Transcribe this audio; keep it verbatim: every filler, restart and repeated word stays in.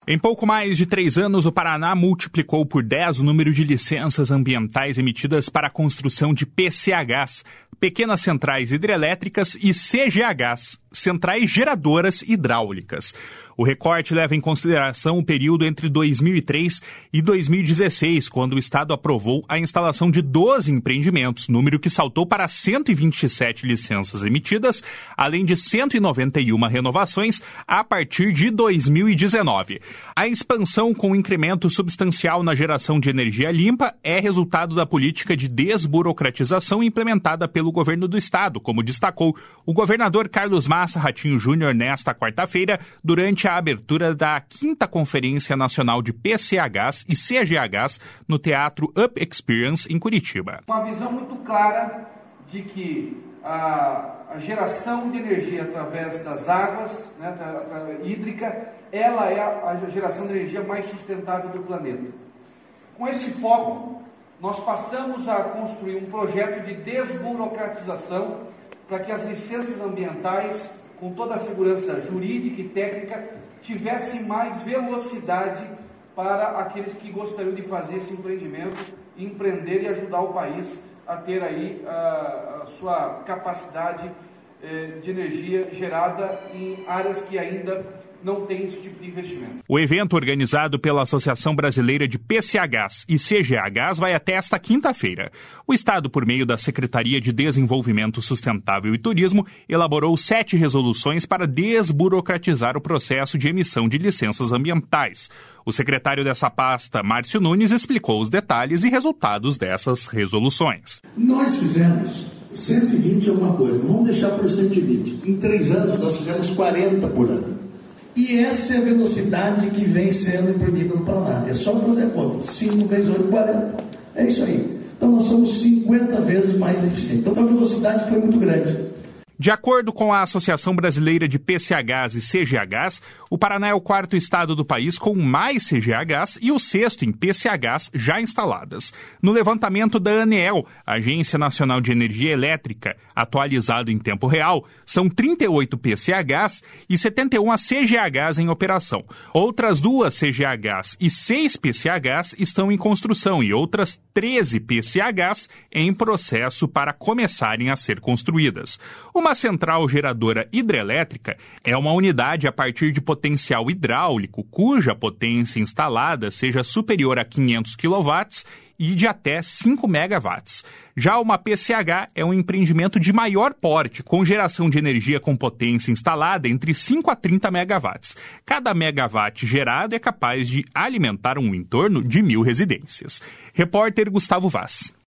Em pouco mais de três anos, o Paraná multiplicou por dez o número de licenças ambientais emitidas para a construção de P C Hs, pequenas centrais hidrelétricas, e C G Hs, centrais geradoras hidráulicas. O recorte leva em consideração o período entre dois mil e três e dois mil e dezesseis, quando o Estado aprovou a instalação de doze empreendimentos, número que saltou para cento e vinte e sete licenças emitidas, além de cento e noventa e uma renovações a partir de dois mil e dezenove. A expansão com um incremento substancial na geração de energia limpa é resultado da política de desburocratização implementada pelo governo do Estado, como destacou o governador Carlos Massa Ratinho Júnior nesta quarta-feira, durante a abertura da quinta Conferência Nacional de P C Hs e C G Hs no Teatro Up Experience, em Curitiba. Uma visão muito clara de que a, a geração de energia através das águas, né, hídrica, ela é a, a geração de energia mais sustentável do planeta. Com esse foco, nós passamos a construir um projeto de desburocratização para que as licenças ambientais, com toda a segurança jurídica e técnica, tivessem mais velocidade para aqueles que gostariam de fazer esse empreendimento, empreender e ajudar o país a ter aí a, a sua capacidade eh, de energia gerada em áreas que ainda não tem esse tipo de investimento. O evento, organizado pela Associação Brasileira de P C Hs e C G Hs, vai até esta quinta-feira. O Estado, por meio da Secretaria de Desenvolvimento Sustentável e Turismo, elaborou sete resoluções para desburocratizar o processo de emissão de licenças ambientais. O secretário dessa pasta, Márcio Nunes, explicou os detalhes e resultados dessas resoluções. Nós fizemos cento e vinte alguma coisa, vamos deixar por cento e vinte. Em três anos nós fizemos quarenta por ano. E essa é a velocidade que vem sendo imprimida no Paraná. É só fazer a conta. cinco vezes oito, quarenta. É isso aí. Então nós somos cinquenta vezes mais eficientes. Então a velocidade foi muito grande. De acordo com a Associação Brasileira de P C Hs e C G Hs, o Paraná é o quarto estado do país com mais C G Hs e o sexto em P C Hs já instaladas. No levantamento da ANEEL, Agência Nacional de Energia Elétrica, atualizado em tempo real, são trinta e oito P C Hs e setenta e um C G Hs em operação. Outras duas C G Hs e seis P C Hs estão em construção e outras treze P C Hs em processo para começarem a ser construídas. Uma central geradora hidrelétrica é uma unidade a partir de potencial hidráulico cuja potência instalada seja superior a quinhentos quilowatts e de até cinco megawatts. Já uma P C H é um empreendimento de maior porte, com geração de energia com potência instalada entre cinco a trinta megawatts. Cada megawatt gerado é capaz de alimentar um entorno de mil residências. Repórter Gustavo Vaz.